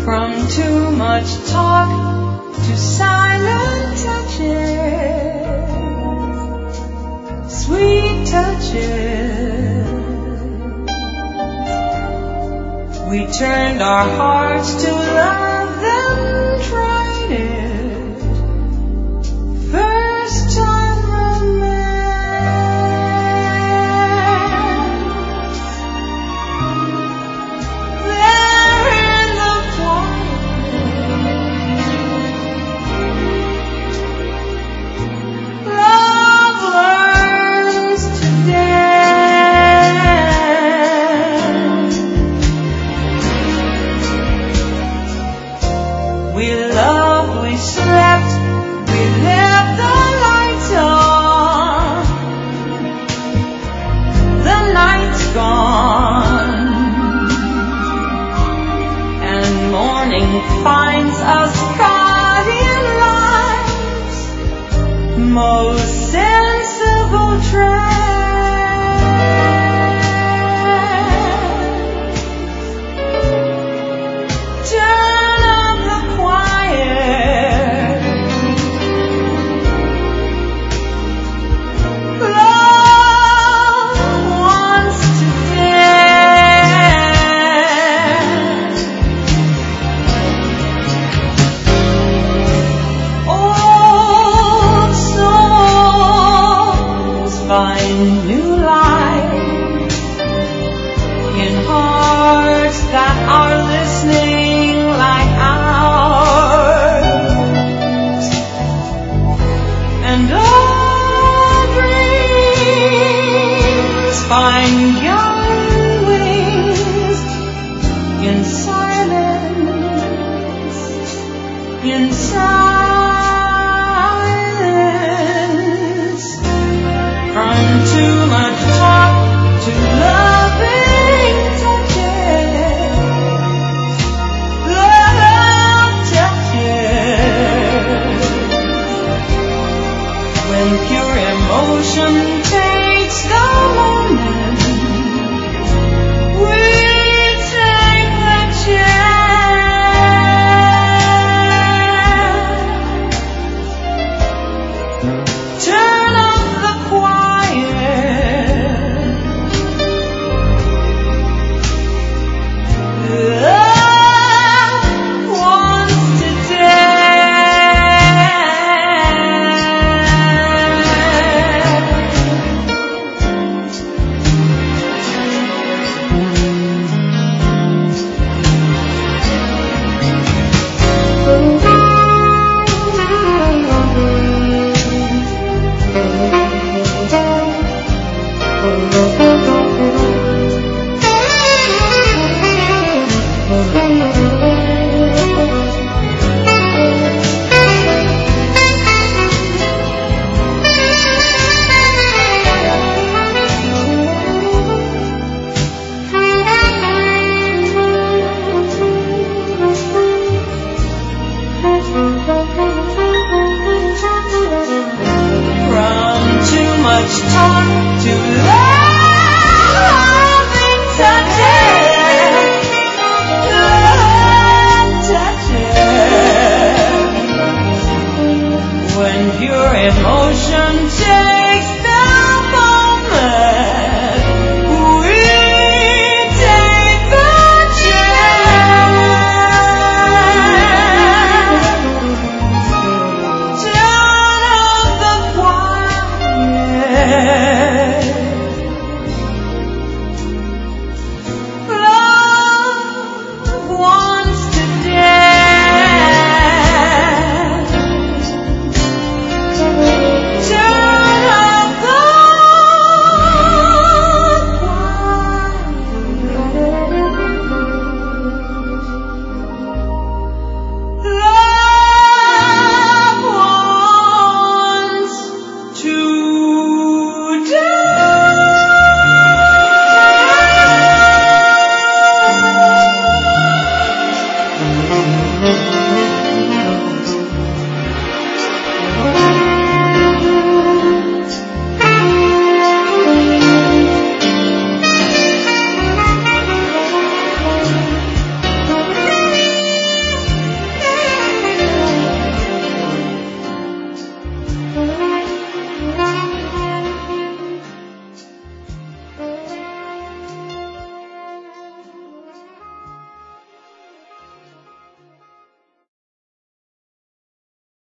From too much talk to silent touches, sweet touches. We turned our hearts to love, then tried it. First time romance. There in the quiet, love learns to dance. We loved, we slept, we left the lights on. The night's gone, and morning finds us caught in life's most sensible trance. Turn up the quiet. Love wants to dance. Old songs find new life in hearts that are listening like ours, and all dreams find